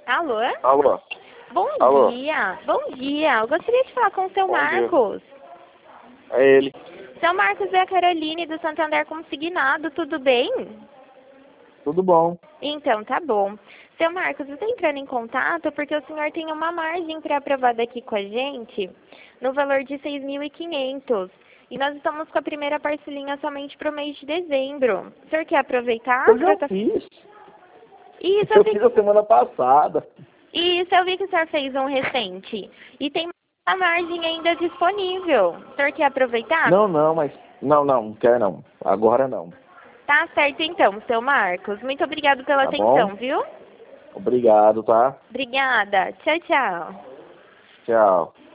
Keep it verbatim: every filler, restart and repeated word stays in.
Alô? Alô? Bom Alô? dia. Bom dia. Eu gostaria de falar com o seu Bom dia. Marcos. É ele. Seu Marcos é a Caroline do Santander Consignado, tudo bem? Tudo bom. Então, tá bom. Seu Marcos, eu estou entrando em contato porque o senhor tem uma margem pré-aprovada aqui com a gente no valor de seis mil e quinhentos. E nós estamos com a primeira parcelinha somente para o mês de dezembro. O senhor quer aproveitar? Eu já Pra... fiz. Isso, Eu eu vi... fiz a semana passada. Isso, eu vi que o senhor fez um recente. E tem a margem ainda disponível. O senhor quer aproveitar? Não, não, mas... Não, não, não quer não. Agora não. Tá certo então, seu Marcos. Muito obrigado pela Tá atenção, bom? viu? Obrigado, tá? Obrigada. Tchau, tchau. Tchau.